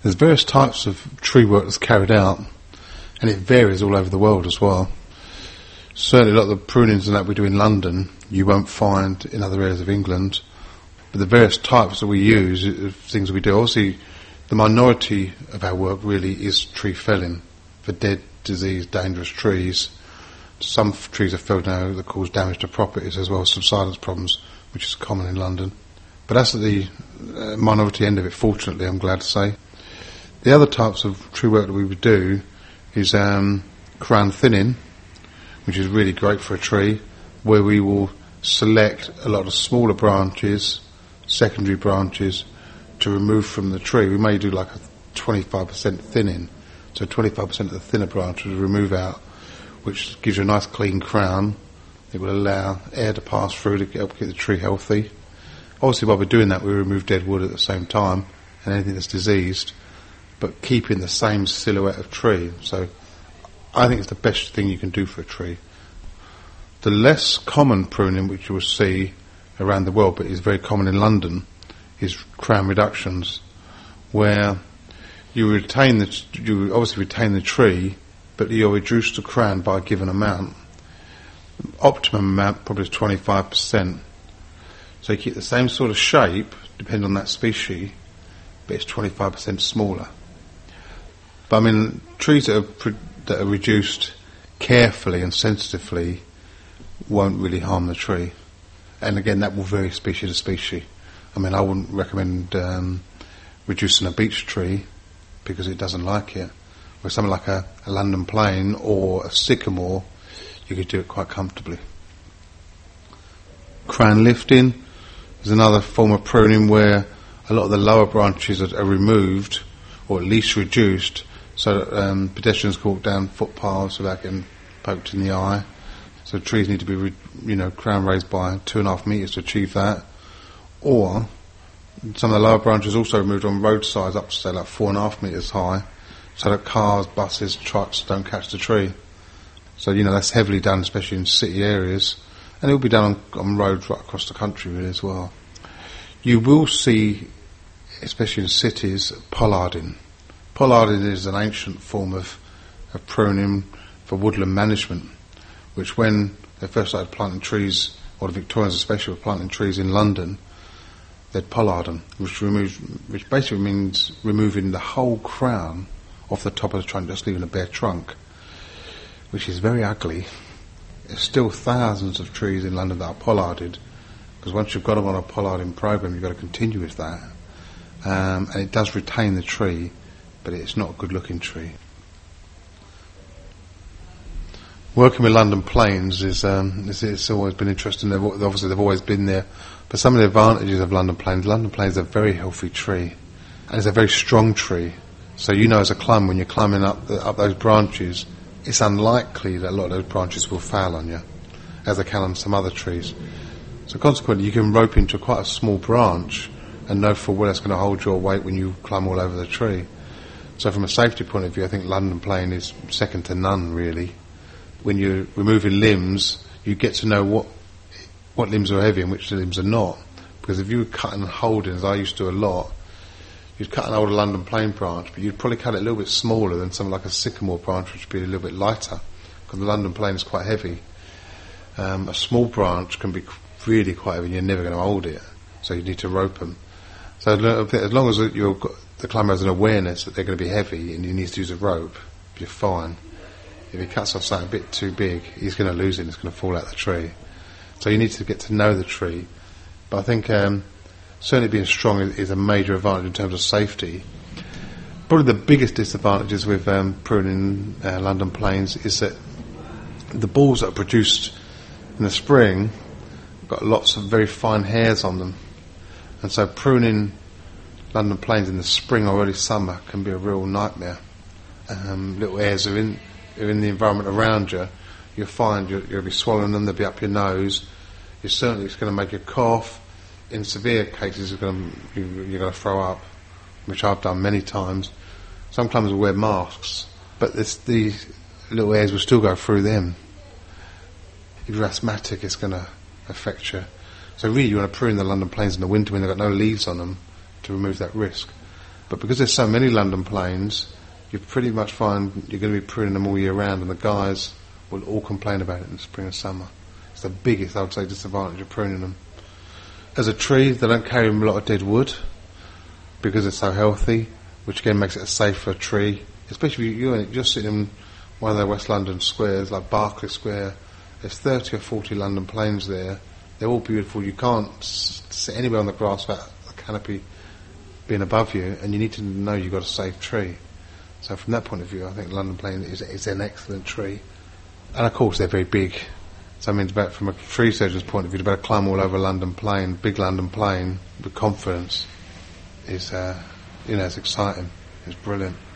There's various types of tree work that's carried out, and it varies all over the world as well. Certainly a lot of the prunings and that we do in London you won't find in other areas of England, but the various types that we use, things that we do, obviously the minority of our work really is tree felling for dead, diseased, dangerous trees. Some trees are felled now that cause damage to properties as well as subsidence problems, which is common in London. But that's at the minority end of it, fortunately, I'm glad to say. The other types of tree work that we would do is crown thinning, which is really great for a tree, where we will select a lot of smaller branches, secondary branches, to remove from the tree. We may do like a 25% thinning, so 25% of the thinner branches we remove out, which gives you a nice clean crown. It will allow air to pass through to help keep the tree healthy. Obviously while we're doing that we remove dead wood at the same time and anything that's diseased, but keeping the same silhouette of tree. So I think it's the best thing you can do for a tree. The less common pruning which you will see around the world, but is very common in London, is crown reductions, where you obviously retain the tree, but you'll reduce the crown by a given amount. Optimum amount probably is 25%. So you keep the same sort of shape, depending on that species, but it's 25% smaller. But I mean, trees that are reduced carefully and sensitively won't really harm the tree. And again, that will vary species to species. I mean, I wouldn't recommend reducing a beech tree because it doesn't like it. With something like a London plane or a sycamore, you could do it quite comfortably. Crown lifting is another form of pruning where a lot of the lower branches are removed, or at least reduced, so that pedestrians can walk down footpaths without getting poked in the eye. So trees need to be, crown raised by 2.5 metres to achieve that. Or some of the lower branches also removed on roadsides up to say like 4.5 metres high, so that cars, buses, trucks don't catch the tree. So that's heavily done, especially in city areas, and it will be done on roads right across the country really as well. You will see, especially in cities, pollarding. Pollarding is an ancient form of pruning for woodland management, which when they first started planting trees, or the Victorians especially were planting trees in London, they'd pollard them, which basically means removing the whole crown off the top of the trunk, just leaving a bare trunk, which is very ugly. There's still thousands of trees in London that are pollarded, because once you've got them on a pollarding program, you've got to continue with that. And it does retain the tree, but it's not a good looking tree. Working with London planes it's always been interesting. Obviously they've always been there, but some of the advantages of London planes are a very healthy tree, and it's a very strong tree. So as a climber, when you're climbing up those branches, it's unlikely that a lot of those branches will fail on you, as they can on some other trees. So consequently, you can rope into quite a small branch and know full well it's going to hold your weight when you climb all over the tree. So from a safety point of view, I think London plane is second to none, really. When you're removing limbs, you get to know what limbs are heavy and which limbs are not. Because if you were cutting and holding, as I used to do a lot, you'd cut and hold a London plane branch, but you'd probably cut it a little bit smaller than something like a sycamore branch, which would be a little bit lighter, because the London plane is quite heavy. A small branch can be really quite heavy, and you're never going to hold it, so you need to rope them. So as long as the climber has an awareness that they're going to be heavy and he needs to use a rope, you're fine. If he cuts off something a bit too big, he's going to lose it and it's going to fall out of the tree. So you need to get to know the tree. But I think certainly being strong is a major advantage in terms of safety. Probably the biggest disadvantages with pruning London planes is that the balls that are produced in the spring have got lots of very fine hairs on them. And so pruning London planes in the spring or early summer can be a real nightmare. Little hairs are in the environment around you. You'll find you'll be swallowing them, they'll be up your nose. It's going to make you cough. In severe cases, you're going to throw up, which I've done many times. Some climbers will wear masks, but these little hairs will still go through them. If you're asthmatic, it's going to affect you. So really, you want to prune the London planes in the winter when they've got no leaves on them to remove that risk. But because there's so many London planes, you pretty much find you're going to be pruning them all year round, and the guys will all complain about it in the spring and summer. It's the biggest, I would say, disadvantage of pruning them. As a tree, they don't carry a lot of dead wood because they're so healthy, which again makes it a safer tree. Especially if you're sitting in one of the West London squares, like Berkeley Square. There's 30 or 40 London planes there. They're all beautiful. You can't sit anywhere on the grass without a canopy being above you, and you need to know you've got a safe tree. So from that point of view, I think London plane is an excellent tree. And of course, they're very big. So I mean, from a tree surgeon's point of view, to be able to climb all over a London plane, big London plane, with confidence, is, it's exciting. It's brilliant.